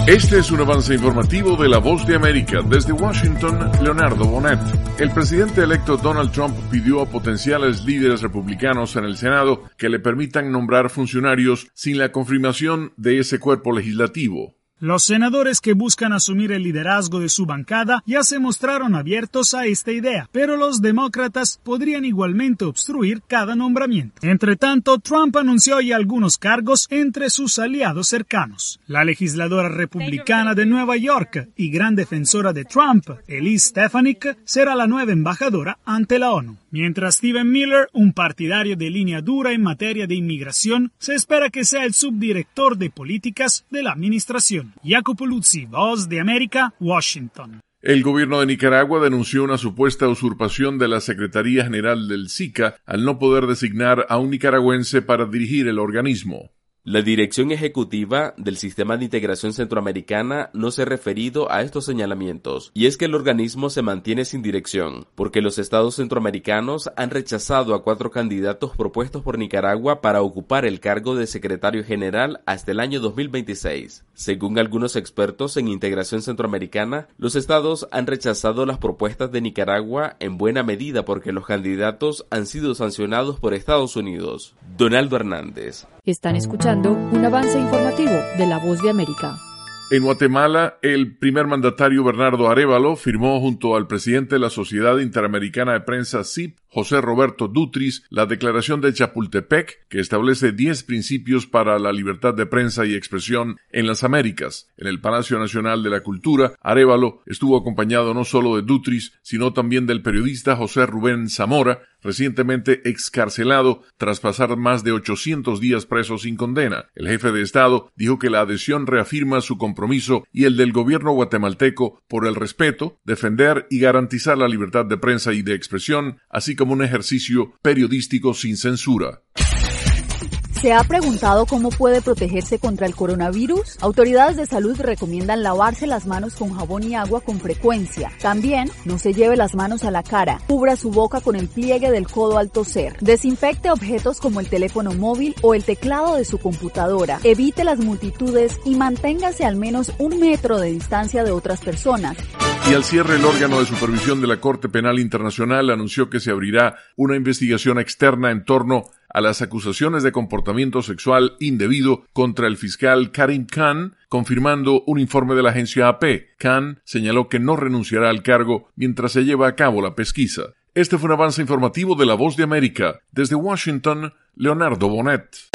Este es un avance informativo de La Voz de América. Desde Washington, Leonardo Bonet. El presidente electo Donald Trump pidió a potenciales líderes republicanos en el Senado que le permitan nombrar funcionarios sin la confirmación de ese cuerpo legislativo. Los senadores que buscan asumir el liderazgo de su bancada ya se mostraron abiertos a esta idea, pero los demócratas podrían igualmente obstruir cada nombramiento. Entre tanto, Trump anunció ya algunos cargos entre sus aliados cercanos. La legisladora republicana de Nueva York y gran defensora de Trump, Elise Stefanik, será la nueva embajadora ante la ONU. Mientras Stephen Miller, un partidario de línea dura en materia de inmigración, se espera que sea el subdirector de políticas de la administración. Jacopo Luzzi, Voz de América, Washington. El gobierno de Nicaragua denunció una supuesta usurpación de la Secretaría General del SICA al no poder designar a un nicaragüense para dirigir el organismo. La dirección ejecutiva del Sistema de Integración Centroamericana no se ha referido a estos señalamientos, y es que el organismo se mantiene sin dirección, porque los estados centroamericanos han rechazado a 4 candidatos propuestos por Nicaragua para ocupar el cargo de secretario general hasta el año 2026. Según algunos expertos en integración centroamericana, los estados han rechazado las propuestas de Nicaragua en buena medida porque los candidatos han sido sancionados por Estados Unidos. Donaldo Hernández. Están escuchando un avance informativo de La Voz de América. En Guatemala, el primer mandatario Bernardo Arévalo firmó junto al presidente de la Sociedad Interamericana de Prensa SIP, José Roberto Dutris, la Declaración de Chapultepec, que establece 10 principios para la libertad de prensa y expresión en las Américas. En el Palacio Nacional de la Cultura, Arévalo estuvo acompañado no solo de Dutris, sino también del periodista José Rubén Zamora, recientemente excarcelado tras pasar más de 800 días preso sin condena. El jefe de Estado dijo que la adhesión reafirma su compromiso y el del gobierno guatemalteco por el respeto, defender y garantizar la libertad de prensa y de expresión, así como un ejercicio periodístico sin censura. ¿Se ha preguntado cómo puede protegerse contra el coronavirus? Autoridades de salud recomiendan lavarse las manos con jabón y agua con frecuencia. También, no se lleve las manos a la cara. Cubra su boca con el pliegue del codo al toser. Desinfecte objetos como el teléfono móvil o el teclado de su computadora. Evite las multitudes y manténgase al menos 1 metro de distancia de otras personas. Y al cierre, el órgano de supervisión de la Corte Penal Internacional anunció que se abrirá una investigación externa en torno a las acusaciones de comportamiento sexual indebido contra el fiscal Karim Khan, confirmando un informe de la agencia AP. Khan señaló que no renunciará al cargo mientras se lleva a cabo la pesquisa. Este fue un avance informativo de La Voz de América. Desde Washington, Leonardo Bonet.